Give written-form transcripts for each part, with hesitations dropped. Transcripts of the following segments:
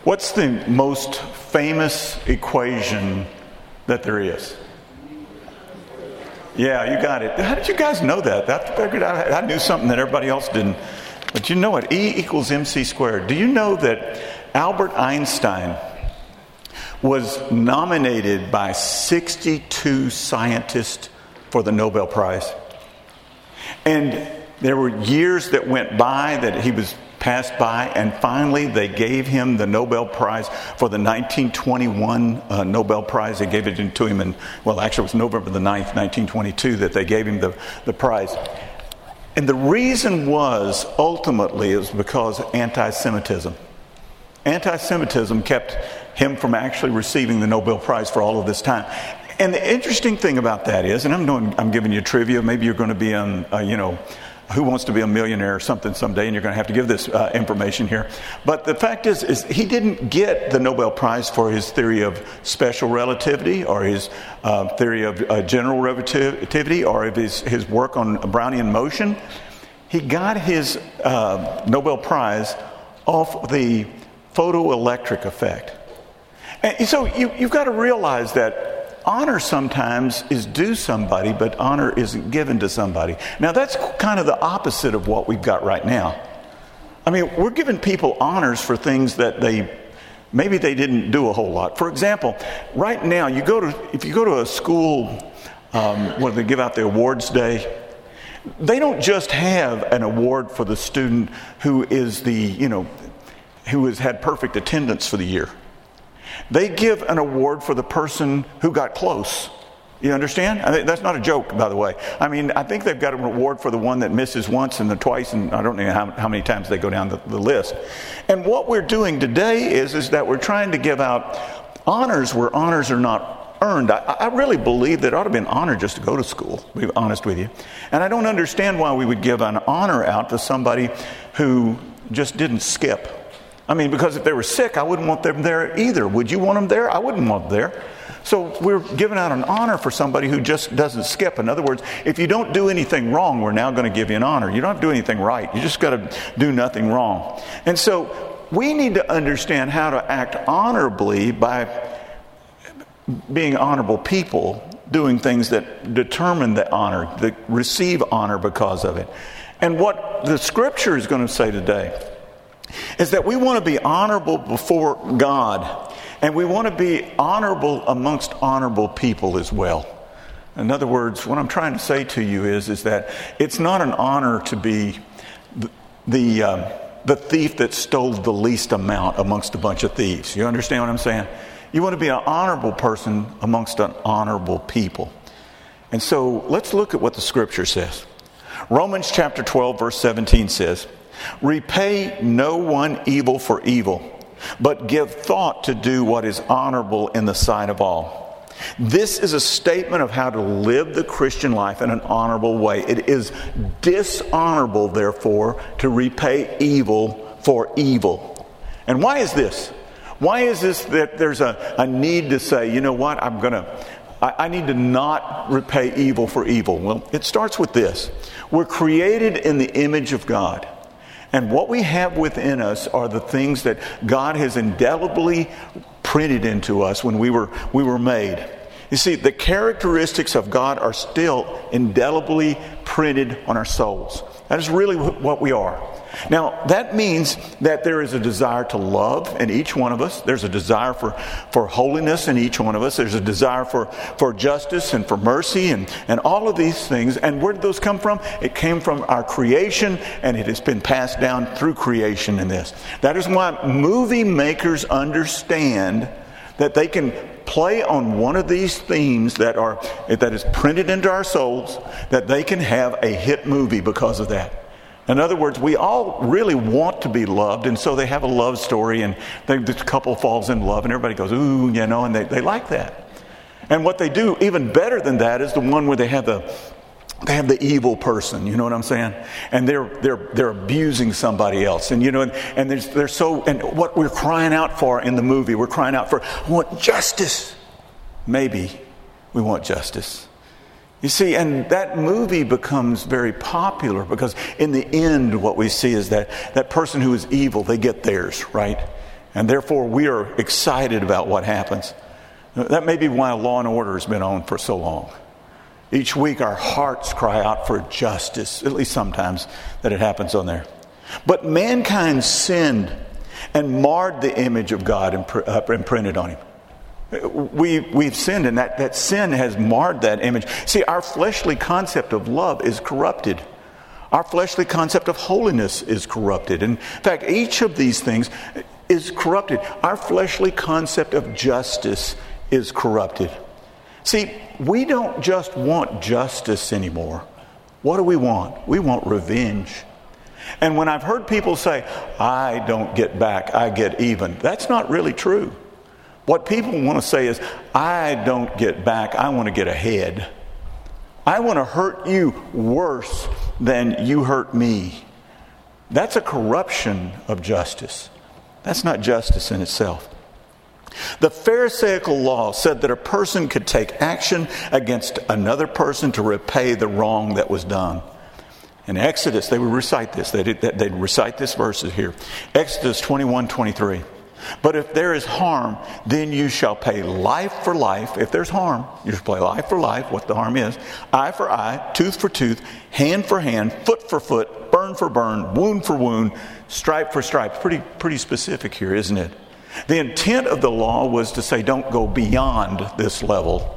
What's the most famous equation that there is? Yeah, you got it. How did you guys know that? I knew something that everybody else didn't. But you know it. E equals mc squared. Do you know that Albert Einstein was nominated by 62 scientists for the Nobel Prize? And there were years that went by that he was passed by, and finally they gave him the Nobel Prize for the 1921 Nobel Prize. They gave it to him actually it was November the 9th, 1922 that they gave him the prize. And the reason was, ultimately, it was because anti-Semitism. Anti-Semitism kept him from actually receiving the Nobel Prize for all of this time. And the interesting thing about that is, and I'm giving you trivia, maybe you're going to be on, Who Wants to Be a Millionaire or something someday, and you're going to have to give this information here. But the fact is he didn't get the Nobel Prize for his theory of special relativity or his theory of general relativity or of his work on Brownian motion. He got his Nobel Prize off the photoelectric effect. And so you've got to realize that honor sometimes is due somebody, but honor isn't given to somebody. Now that's kind of the opposite of what we've got right now. I mean, we're giving people honors for things that maybe they didn't do a whole lot. For example, right now if you go to a school where they give out the awards day, they don't just have an award for the student who is who has had perfect attendance for the year. They give an award for the person who got close. You understand? I mean, that's not a joke, by the way. I mean, I think they've got an award for the one that misses once and then twice, and I don't know how many times they go down the list. And what we're doing today is that we're trying to give out honors where honors are not earned. I really believe that it ought to be an honor just to go to school, to be honest with you. And I don't understand why we would give an honor out to somebody who just didn't skip. I mean, because if they were sick, I wouldn't want them there either. Would you want them there? I wouldn't want them there. So we're giving out an honor for somebody who just doesn't skip. In other words, if you don't do anything wrong, we're now going to give you an honor. You don't have to do anything right. You just got to do nothing wrong. And so we need to understand how to act honorably by being honorable people, doing things that determine the honor, that receive honor because of it. And what the Scripture is going to say today is that we want to be honorable before God, and we want to be honorable amongst honorable people as well. In other words, what I'm trying to say to you is that it's not an honor to be the thief that stole the least amount amongst a bunch of thieves. You understand what I'm saying? You want to be an honorable person amongst an honorable people. And so let's look at what the Scripture says. Romans chapter 12, verse 17 says, "Repay no one evil for evil, but give thought to do what is honorable in the sight of all." This is a statement of how to live the Christian life in an honorable way. It is dishonorable, therefore, to repay evil for evil. And why is this? Why is this that there's a need to say, you know what, I need to not repay evil for evil? Well, it starts with this. We're created in the image of God. And what we have within us are the things that God has indelibly printed into us when we were made. You see, the characteristics of God are still indelibly printed on our souls. That is really what we are. Now, that means that there is a desire to love in each one of us. There's a desire for holiness in each one of us. There's a desire for justice and for mercy and all of these things. And where did those come from? It came from our creation, and it has been passed down through creation in this. That is why movie makers understand that they can play on one of these themes that is printed into our souls, that they can have a hit movie because of that. In other words, we all really want to be loved, and so they have a love story, and the couple falls in love, and everybody goes, ooh, and they like that. And what they do, even better than that, is the one where they have the evil person, you know what I'm saying? And they're abusing somebody else, and and what we're crying out for in the movie, we're crying out for, I want justice. Maybe we want justice. You see, and that movie becomes very popular because in the end what we see is that person who is evil, they get theirs, right? And therefore, we are excited about what happens. That may be why Law and Order has been on for so long. Each week, our hearts cry out for justice, at least sometimes that it happens on there. But mankind sinned and marred the image of God imprinted on him. We've sinned, and that sin has marred that image. See, our fleshly concept of love is corrupted. Our fleshly concept of holiness is corrupted. In fact, each of these things is corrupted. Our fleshly concept of justice is corrupted. See, we don't just want justice anymore. What do we want? We want revenge. And when I've heard people say, I don't get back, I get even, that's not really true. What people want to say is, I don't get back, I want to get ahead. I want to hurt you worse than you hurt me. That's a corruption of justice. That's not justice in itself. The Pharisaical law said that a person could take action against another person to repay the wrong that was done. In Exodus, they would recite this. They'd recite this verse here. Exodus 21:23. But if there is harm, then you shall pay life for life. If there's harm, you shall pay life for life, what the harm is. Eye for eye, tooth for tooth, hand for hand, foot for foot, burn for burn, wound for wound, stripe for stripe. Pretty specific here, isn't it? The intent of the law was to say, don't go beyond this level.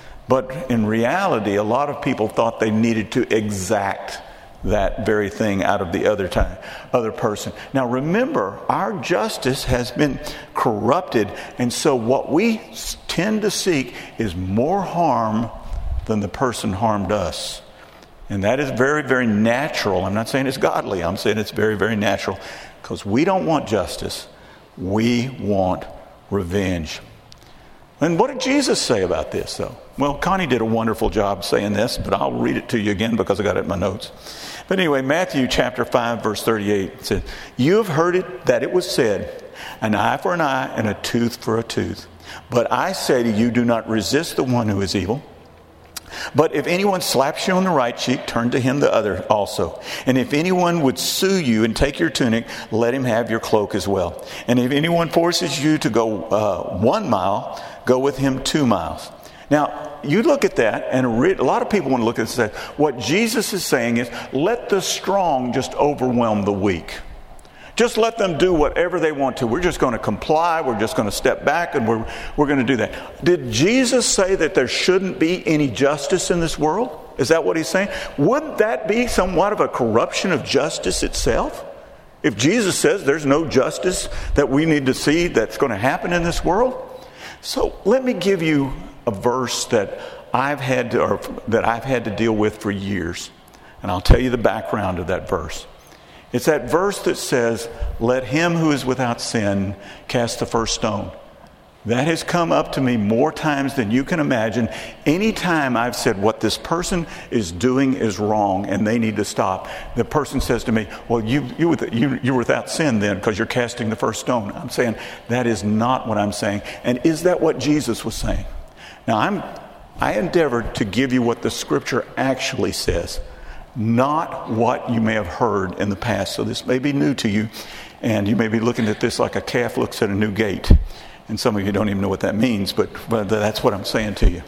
But in reality, a lot of people thought they needed to exact that very thing out of the other person. Now remember, our justice has been corrupted, and so what we tend to seek is more harm than the person harmed us. And that is very, very natural. I'm not saying it's godly. I'm saying it's very, very natural, because we don't want justice. We want revenge. And what did Jesus say about this, though? Well, Connie did a wonderful job saying this, but I'll read it to you again because I got it in my notes. But anyway, Matthew chapter 5, verse 38 says, you have heard it that it was said, an eye for an eye and a tooth for a tooth. But I say to you, do not resist the one who is evil. But if anyone slaps you on the right cheek, turn to him the other also. And if anyone would sue you and take your tunic, let him have your cloak as well. And if anyone forces you to go 1 mile, go with him 2 miles. Now, you look at that, and a lot of people want to look at this and say, what Jesus is saying is, let the strong just overwhelm the weak. Just let them do whatever they want to. We're just going to comply. We're just going to step back, and we're going to do that. Did Jesus say that there shouldn't be any justice in this world? Is that what he's saying? Wouldn't that be somewhat of a corruption of justice itself? If Jesus says there's no justice that we need to see that's going to happen in this world? So let me give you a verse that I've had to deal with for years. And I'll tell you the background of that verse. It's that verse that says, let him who is without sin cast the first stone. That has come up to me more times than you can imagine. Anytime I've said what this person is doing is wrong and they need to stop, the person says to me, well, you're without sin then because you're casting the first stone. I'm saying that is not what I'm saying. And is that what Jesus was saying? Now, I endeavored to give you what the Scripture actually says, not what you may have heard in the past. So this may be new to you, and you may be looking at this like a calf looks at a new gate. And some of you don't even know what that means, but that's what I'm saying to you.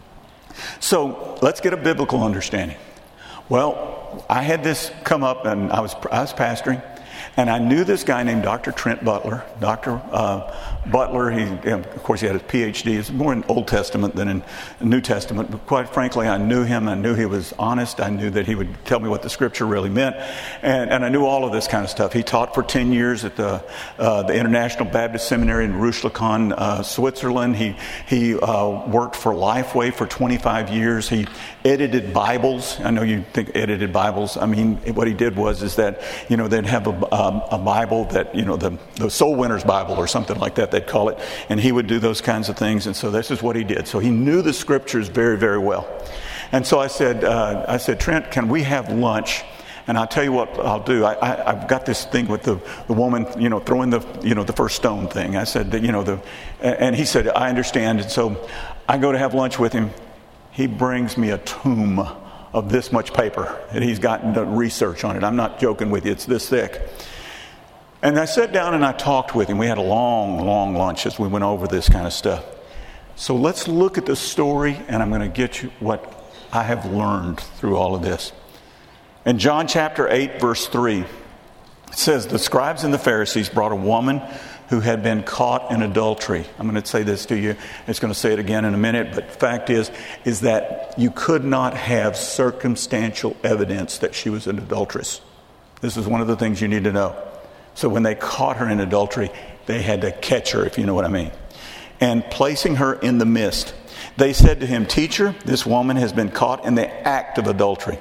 So let's get a biblical understanding. Well, I had this come up, and I was pastoring, and I knew this guy named Dr. Trent Butler. Dr. Butler, of course, he had his PhD. It's more in Old Testament than in New Testament. But quite frankly, I knew him. I knew he was honest. I knew that he would tell me what the Scripture really meant. And I knew all of this kind of stuff. He taught for 10 years at the International Baptist Seminary in Ruschlikon, Switzerland. He worked for Lifeway for 25 years. He edited Bibles. I know you think edited Bibles. I mean, what he did is that, they'd have a Bible that, the Soul Winner's Bible or something like that, they'd call it. And he would do those kinds of things. And so this is what he did. So he knew the Scriptures very, very well. And so I said, Trent, can we have lunch? And I'll tell you what I'll do. I've got this thing with the woman, throwing the first stone thing. I said that, and he said, I understand. And so I go to have lunch with him. He brings me a tome of this much paper, and he's gotten the research on it. I'm not joking with you. It's this thick. And I sat down and I talked with him. We had a long, long lunch as we went over this kind of stuff. So let's look at the story, and I'm going to get you what I have learned through all of this. In John chapter 8, verse 3, it says, the scribes and the Pharisees brought a woman who had been caught in adultery. I'm going to say this to you. It's going to say it again in a minute. But the fact is that you could not have circumstantial evidence that she was an adulteress. This is one of the things you need to know. So when they caught her in adultery, they had to catch her, if you know what I mean. And placing her in the midst, they said to him, Teacher, this woman has been caught in the act of adultery.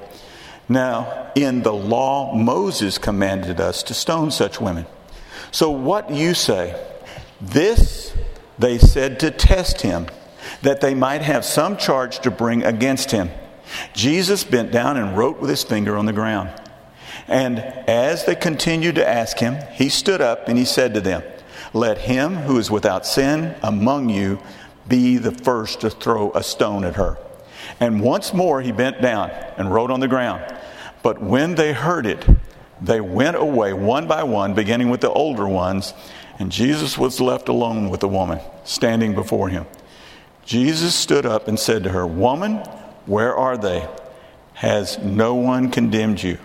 Now, in the law, Moses commanded us to stone such women. So what do you say? This they said to test him, that they might have some charge to bring against him. Jesus bent down and wrote with his finger on the ground. And as they continued to ask him, he stood up and he said to them, Let him who is without sin among you be the first to throw a stone at her. And once more he bent down and wrote on the ground. But when they heard it, they went away one by one, beginning with the older ones, and Jesus was left alone with the woman standing before him. Jesus stood up and said to her, Woman, where are they? Has no one condemned you?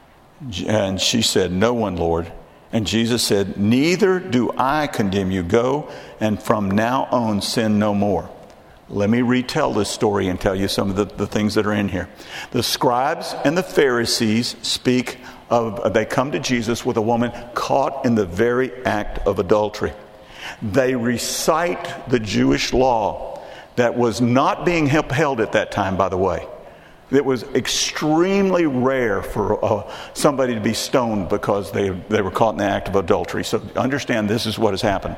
And she said, No one, Lord. And Jesus said, Neither do I condemn you. Go, and from now on sin no more. Let me retell this story and tell you some of the things that are in here. The scribes and the Pharisees speak of, they come to Jesus with a woman caught in the very act of adultery. They recite the Jewish law that was not being upheld at that time, by the way. It was extremely rare for somebody to be stoned because they were caught in the act of adultery. So understand, this is what has happened.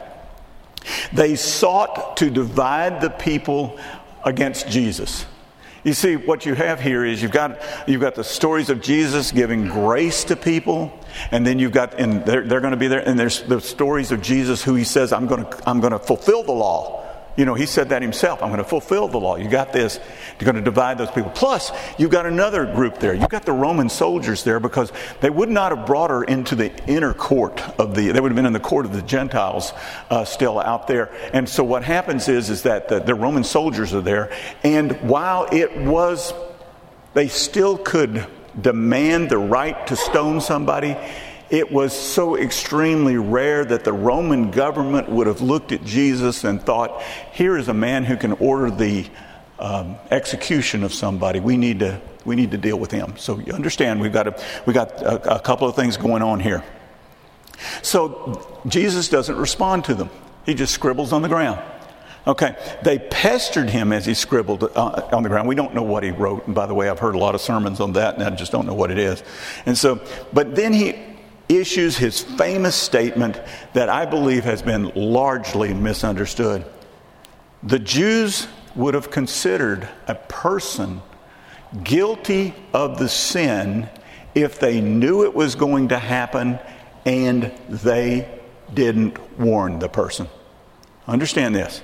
They sought to divide the people against Jesus. You see, what you have here is you've got the stories of Jesus giving grace to people, and then you've got, and they're going to be there, and there's the stories of Jesus who he says, I'm going to fulfill the law. You know, he said that himself. I'm going to fulfill the law. You got this. You're going to divide those people. Plus, you've got another group there. You've got the Roman soldiers there because they would not have brought her into the inner court they would have been in the court of the Gentiles still out there. And so what happens is that the Roman soldiers are there. And while they still could demand the right to stone somebody, it was so extremely rare that the Roman government would have looked at Jesus and thought, here is a man who can order the execution of somebody. We need to deal with him. So you understand, we got a couple of things going on here. So Jesus doesn't respond to them. He just scribbles on the ground. Okay, they pestered him as he scribbled on the ground. We don't know what he wrote. And by the way, I've heard a lot of sermons on that, and I just don't know what it is. And so, but then he issues his famous statement that I believe has been largely misunderstood. The Jews would have considered a person guilty of the sin if they knew it was going to happen and they didn't warn the person. Understand this.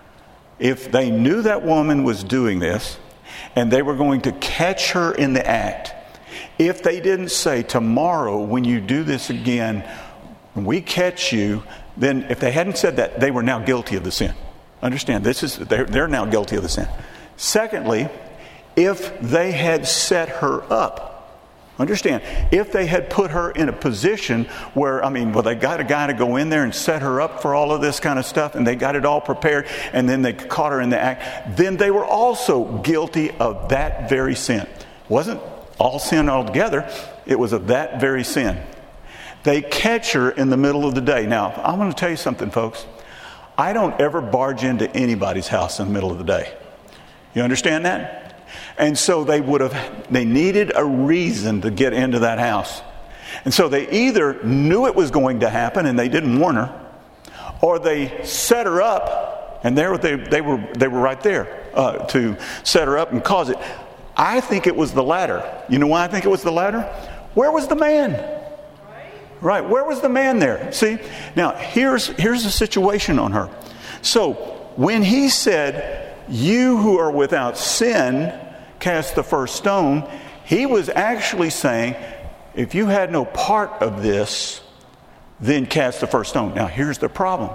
If they knew that woman was doing this and they were going to catch her in the act, if they didn't say, tomorrow when you do this again, when we catch you, then if they hadn't said that, they were now guilty of the sin. Understand, they're now guilty of the sin. Secondly, if they had set her up, understand, if they had put her in a position where, they got a guy to go in there and set her up for all of this kind of stuff, and they got it all prepared, and then they caught her in the act, then they were also guilty of that very sin. Wasn't all sin altogether, it was of that very sin. They catch her in the middle of the day. Now, I'm going to tell you something, folks. I don't ever barge into anybody's house in the middle of the day. You understand that? And so they needed a reason to get into that house. And so they either knew it was going to happen and they didn't warn her, or they set her up and they were right there to set her up and cause it. I think it was the latter. You know why I think it was the latter? Where was the man? Right, where was the man there? See, now here's the situation on her. So when he said, you who are without sin, cast the first stone, he was actually saying, if you had no part of this, then cast the first stone. Now, here's the problem.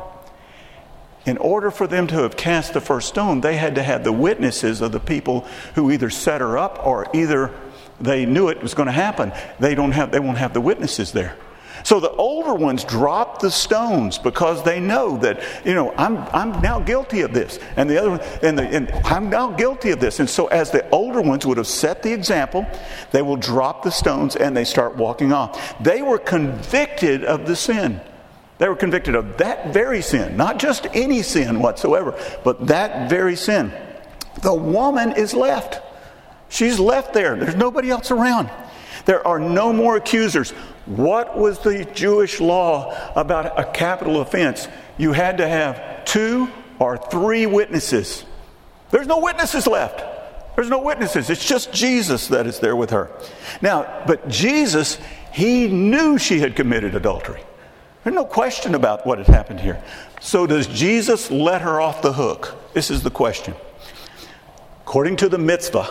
In order for them to have cast the first stone, they had to have the witnesses of the people who either set her up or either they knew it was going to happen. They won't have the witnesses there. So the older ones drop the stones because they know that, I'm now guilty of this. And the other one, and I'm now guilty of this. And so as the older ones would have set the example, they will drop the stones and they start walking off. They were convicted of the sin. They were convicted of that very sin, not just any sin whatsoever, but that very sin. The woman is left. She's left there. There's nobody else around. There are no more accusers. What was the Jewish law about a capital offense? You had to have 2 or 3 witnesses. There's no witnesses left. There's no witnesses. It's just Jesus that is there with her. Now, but Jesus, he knew she had committed adultery. There's no question about what had happened here. So does Jesus let her off the hook? This is the question. According to the mitzvah,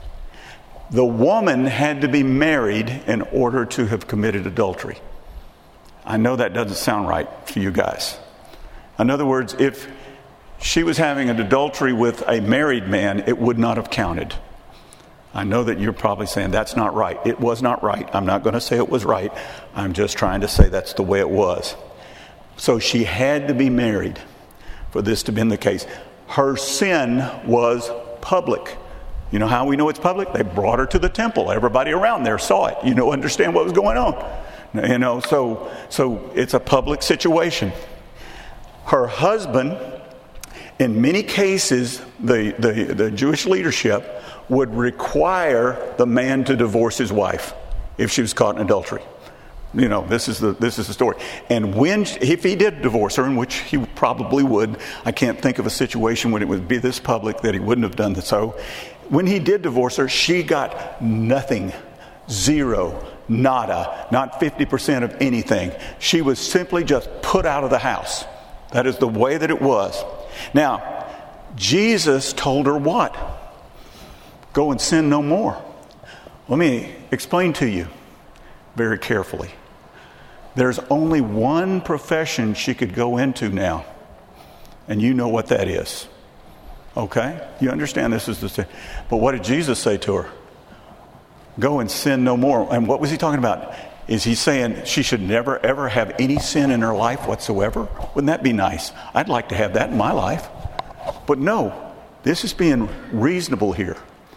the woman had to be married in order to have committed adultery. I know that doesn't sound right to you guys. In other words, if she was having an adultery with a married man, it would not have counted. I know that you're probably saying that's not right. It was not right. I'm not going to say it was right. I'm just trying to say that's the way it was. So she had to be married for this to have been the case. Her sin was public. You know how we know it's public? They brought her to the temple. Everybody around there saw it. Understand what was going on. So it's a public situation. Her husband, in many cases, the Jewish leadership would require the man to divorce his wife if she was caught in adultery. This is the story. And if he did divorce her, in which he probably would, I can't think of a situation when it would be this public that he wouldn't have done so. When he did divorce her, she got nothing, 0, nada, not 50% of anything. She was simply just put out of the house. That is the way that it was. Now, Jesus told her what? Go and sin no more. Let me explain to you very carefully. There's only one profession she could go into now, and you know what that is. Okay? You understand this is the sin. But what did Jesus say to her? Go and sin no more. And what was he talking about? Is he saying she should never ever have any sin in her life whatsoever? Wouldn't that be nice? I'd like to have that in my life. But no, this is being reasonable here.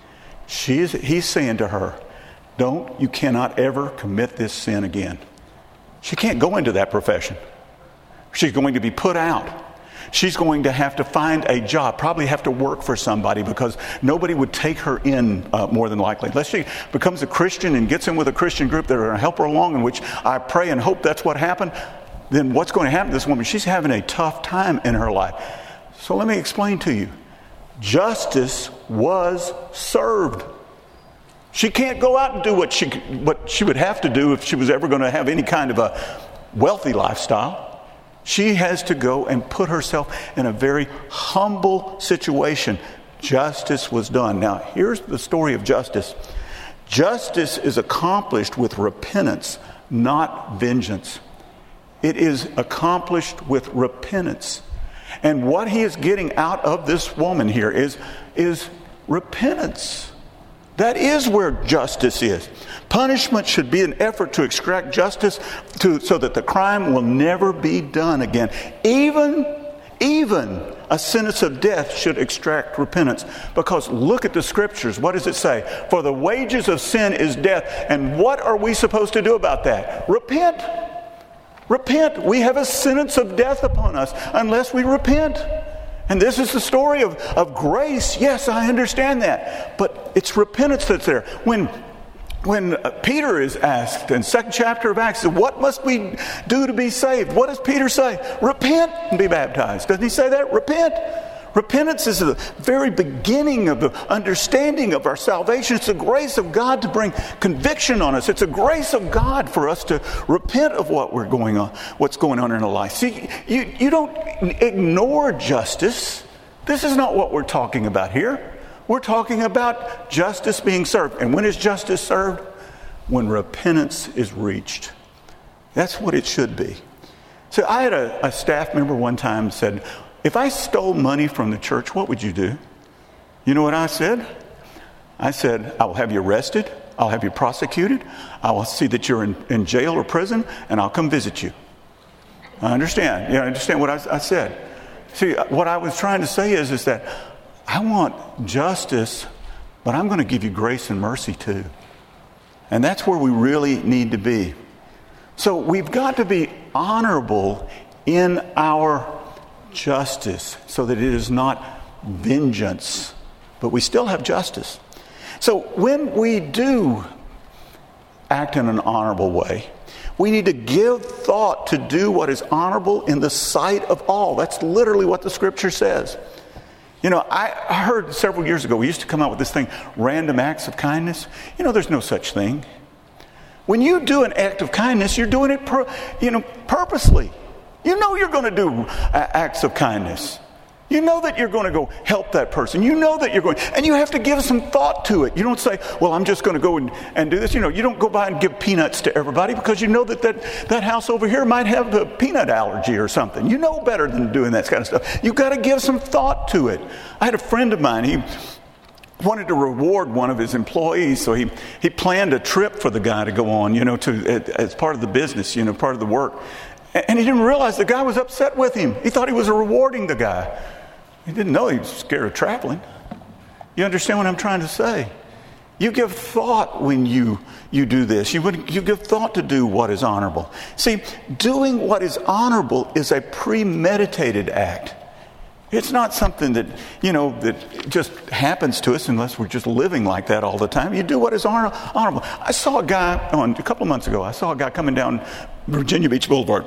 He's saying to her, you cannot ever commit this sin again. She can't go into that profession. She's going to be put out. She's going to have to find a job, probably have to work for somebody because nobody would take her in more than likely. Unless she becomes a Christian and gets in with a Christian group that are going to help her along, in which I pray and hope that's what happened, then what's going to happen to this woman? She's having a tough time in her life. So let me explain to you. Justice was served. She can't go out and do what she would have to do if she was ever going to have any kind of a wealthy lifestyle. She has to go and put herself in a very humble situation. Justice was done. Now, here's the story of justice. Justice is accomplished with repentance, not vengeance. It is accomplished with repentance. And what he is getting out of this woman here is repentance. That is where justice is. Punishment should be an effort to extract justice so that the crime will never be done again. Even a sentence of death should extract repentance. Because look at the scriptures. What does it say? For the wages of sin is death. And what are we supposed to do about that? Repent. Repent. We have a sentence of death upon us unless we repent. And this is the story of grace. Yes, I understand that. But it's repentance that's there. When Peter is asked in 2nd chapter of Acts, what must we do to be saved? What does Peter say? Repent and be baptized. Doesn't he say that? Repent. Repentance is the very beginning of the understanding of our salvation. It's the grace of God to bring conviction on us. It's a grace of God for us to repent of what's going on in our life. See, you don't ignore justice. This is not what we're talking about here. We're talking about justice being served. And when is justice served? When repentance is reached. That's what it should be. So I had a staff member one time said, if I stole money from the church, what would you do? You know what I said? I said, I will have you arrested. I'll have you prosecuted. I will see that you're in jail or prison, and I'll come visit you. I understand. You understand what I said? See, what I was trying to say is that I want justice, but I'm going to give you grace and mercy too. And that's where we really need to be. So we've got to be honorable in our justice so that it is not vengeance, but we still have justice. So when we do act in an honorable way, we need to give thought to do what is honorable in the sight of all. That's literally what the scripture says. You know, I heard several years ago, we used to come out with this thing, random acts of kindness. You know, there's no such thing. When you do an act of kindness, you're doing it purposely. You know you're going to do acts of kindness. You know that you're going to go help that person. You know that you're going, and you have to give some thought to it. You don't say, well, I'm just going to go and do this. You know, you don't go by and give peanuts to everybody because you know that house over here might have a peanut allergy or something. You know better than doing that kind of stuff. You've got to give some thought to it. I had a friend of mine, he wanted to reward one of his employees, so he planned a trip for the guy to go on, as part of the business, part of the work. And he didn't realize the guy was upset with him. He thought he was rewarding the guy. He didn't know he was scared of traveling. You understand what I'm trying to say? You give thought when you do this. You give thought to do what is honorable. See, doing what is honorable is a premeditated act. It's not something that, that just happens to us unless we're just living like that all the time. You do what is honorable. I saw a guy, a couple of months ago, coming down Virginia Beach Boulevard.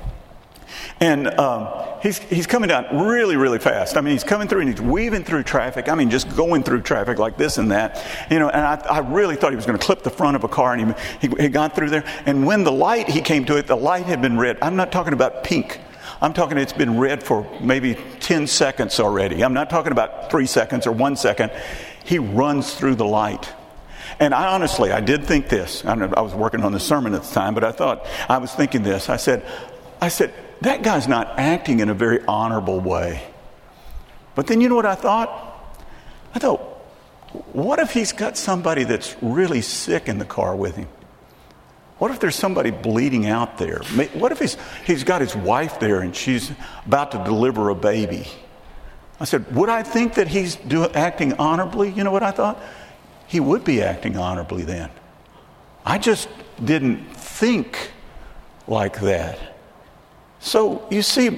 And he's coming down really, really fast. I mean, he's coming through and he's weaving through traffic. I mean, just going through traffic like this and that. And I really thought he was going to clip the front of a car, and he got through there. And when he came to it, the light had been red. I'm not talking about pink. I'm talking it's been red for maybe 10 seconds already. I'm not talking about 3 seconds or 1 second. He runs through the light. And I did think this. I was working on the sermon at the time, but I was thinking this. I said, that guy's not acting in a very honorable way. But then you know what I thought? I thought, what if he's got somebody that's really sick in the car with him? What if there's somebody bleeding out there? What if he's got his wife there and she's about to deliver a baby? I said, would I think that he's acting honorably? You know what I thought? He would be acting honorably then. I just didn't think like that. So, you see,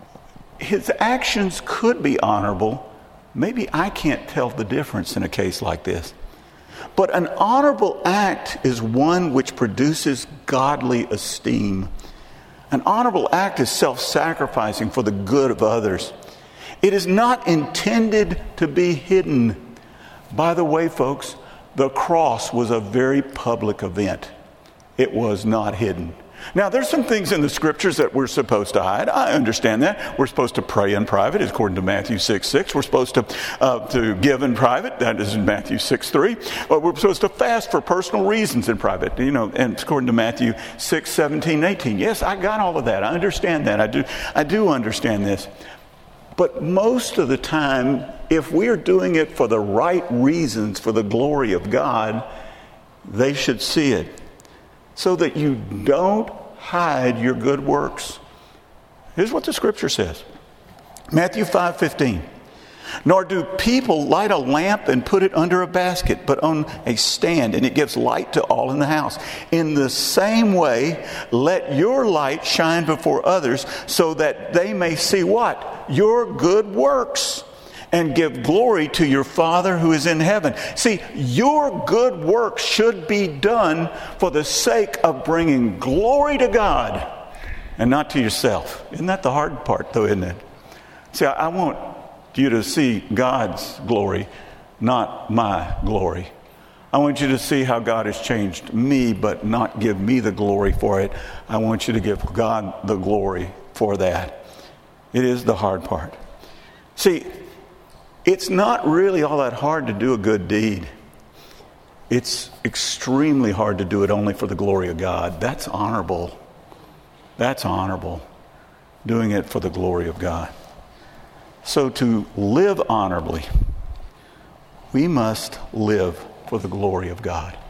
his actions could be honorable. Maybe I can't tell the difference in a case like this. But an honorable act is one which produces godly esteem. An honorable act is self-sacrificing for the good of others. It is not intended to be hidden. By the way, folks, the cross was a very public event. It was not hidden. Now, there's some things in the scriptures that we're supposed to hide. I understand that. We're supposed to pray in private, according to Matthew 6:6. We're supposed to give in private. That is in Matthew 6:3. But we're supposed to fast for personal reasons in private, and according to Matthew 6:17-18. Yes, I got all of that. I understand that. I do understand this. But most of the time, if we're doing it for the right reasons, for the glory of God, they should see it. So that you don't hide your good works. Here's what the scripture says. Matthew 5:15. Nor do people light a lamp and put it under a basket, but on a stand, and it gives light to all in the house. In the same way, let your light shine before others, so that they may see what? Your good works, and give glory to your Father who is in heaven. See, your good works should be done for the sake of bringing glory to God and not to yourself. Isn't that the hard part, though, isn't it? See, I want you to see God's glory, not my glory. I want you to see how God has changed me, but not give me the glory for it. I want you to give God the glory for that. It is the hard part. See, it's not really all that hard to do a good deed. It's extremely hard to do it only for the glory of God. That's honorable. That's honorable. doing it for the glory of God. So to live honorably, we must live for the glory of God.